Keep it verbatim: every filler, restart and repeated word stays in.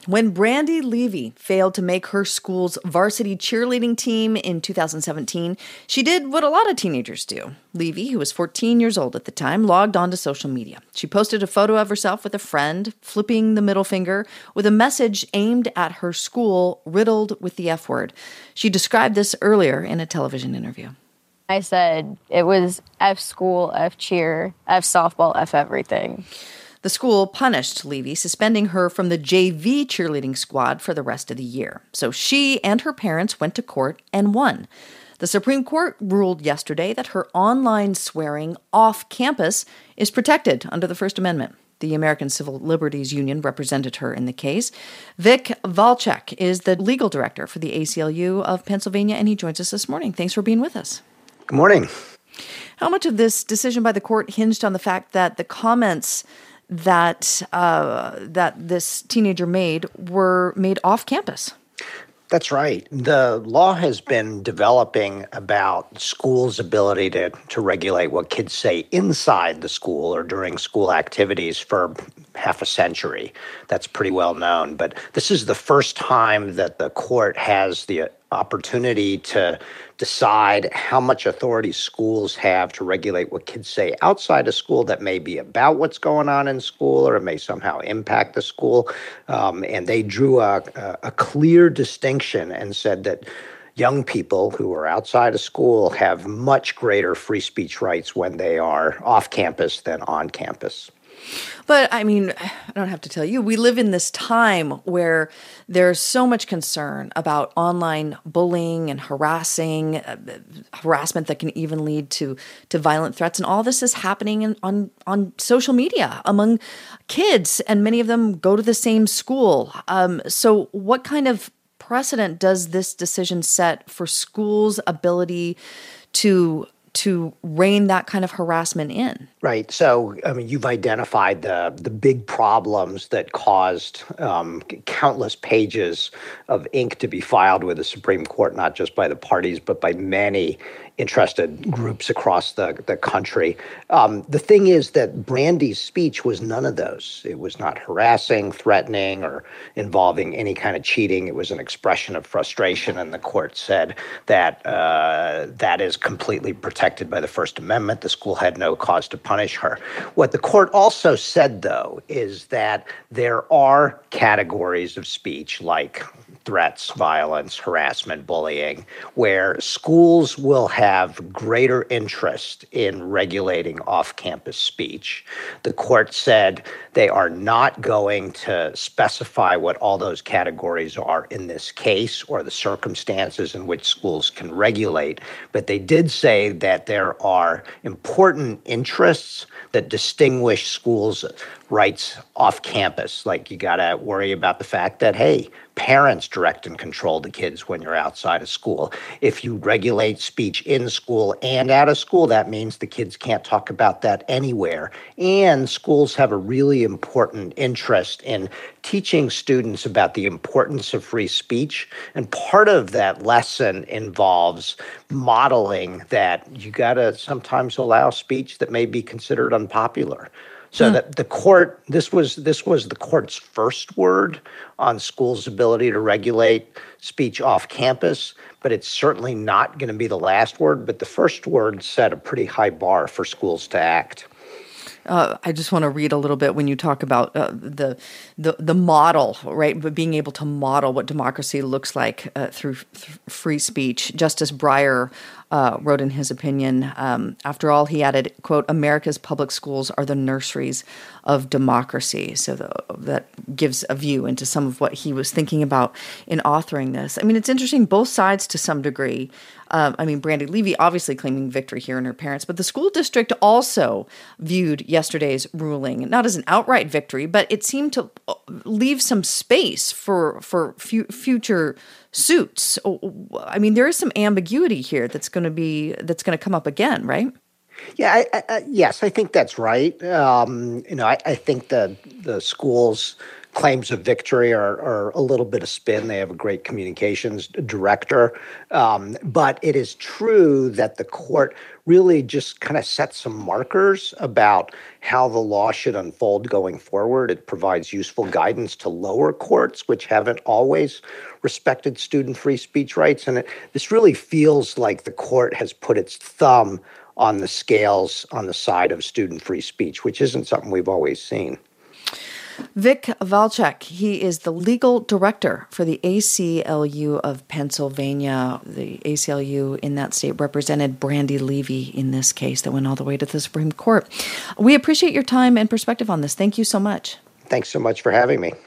When Brandy Levy failed to make her school's varsity cheerleading team in two thousand seventeen, she did what a lot of teenagers do. Levy, who was fourteen years old at the time, logged onto social media. She posted a photo of herself with a friend, flipping the middle finger, with a message aimed at her school, riddled with the F word. She described this earlier in a television interview. I said it was F school, F cheer, F softball, F everything. The school punished Levy, suspending her from the J V cheerleading squad for the rest of the year. So she and her parents went to court and won. The Supreme Court ruled yesterday that her online swearing off campus is protected under the First Amendment. The American Civil Liberties Union represented her in the case. Vic Valchek is the legal director for the A C L U of Pennsylvania, and he joins us this morning. Thanks for being with us. Good morning. How much of this decision by the court hinged on the fact that the comments that uh, that this teenager made were made off campus? That's right. The law has been developing about schools' ability to, to regulate what kids say inside the school or during school activities for half a century. That's pretty well known. But this is the first time that the court has the opportunity to decide how much authority schools have to regulate what kids say outside of school that may be about what's going on in school or it may somehow impact the school. Um, and they drew a, a, a clear distinction and said that young people who are outside of school have much greater free speech rights when they are off campus than on campus. But, I mean, I don't have to tell you, we live in this time where there's so much concern about online bullying and harassing, uh, harassment that can even lead to, to violent threats. And all this is happening in, on, on social media among kids, and many of them go to the same school. Um, so what kind of precedent does this decision set for schools' ability to to rein that kind of harassment in? Right. So, I mean, you've identified the the big problems that caused um, countless pages of ink to be filed with the Supreme Court, not just by the parties, but by many interested groups across the, the country. Um, the thing is that Brandy's speech was none of those. It was not harassing, threatening, or involving any kind of cheating. It was an expression of frustration, and the court said that uh, that is completely protected by the First Amendment. The school had no cause to punish her. What the court also said, though, is that there are categories of speech like threats, violence, harassment, bullying, where schools will have greater interest in regulating off-campus speech. The court said they are not going to specify what all those categories are in this case or the circumstances in which schools can regulate, but they did say that there are important interests that distinguish schools' rights off campus. Like, you got to worry about the fact that, hey, parents direct and control the kids when you're outside of school. If you regulate speech in school and out of school, that means the kids can't talk about that anywhere. And schools have a really important interest in teaching students about the importance of free speech. And part of that lesson involves modeling that you got to sometimes allow speech that may be considered unpopular. So hmm. that the court, this was this was the court's first word on schools' ability to regulate speech off campus, but it's certainly not going to be the last word. But the first word set a pretty high bar for schools to act. Uh, I just want to read a little bit when you talk about uh, the, the the model, right? But being able to model what democracy looks like uh, through th- free speech. Justice Breyer uh, wrote in his opinion, um, after all, he added, quote, "America's public schools are the nurseries of democracy." So the, that gives a view into some of what he was thinking about in authoring this. I mean, it's interesting, both sides to some degree. Um, I mean, Brandy Levy obviously claiming victory here in her parents, but the school district also viewed yesterday's ruling not as an outright victory, but it seemed to leave some space for for fu- future suits. I mean, there is some ambiguity here that's going to be that's going to come up again, right? Yeah, I, I, yes, I think that's right. Um, you know, I, I think the the schools claims of victory are, are a little bit of spin. They have a great communications director. Um, but it is true that the court really just kind of sets some markers about how the law should unfold going forward. It provides useful guidance to lower courts, which haven't always respected student free speech rights. And it, this really feels like the court has put its thumb on the scales on the side of student free speech, which isn't something we've always seen. Vic Valchek, he is the legal director for the A C L U of Pennsylvania. The A C L U in that state represented Brandy Levy in this case that went all the way to the Supreme Court. We appreciate your time and perspective on this. Thank you so much. Thanks so much for having me.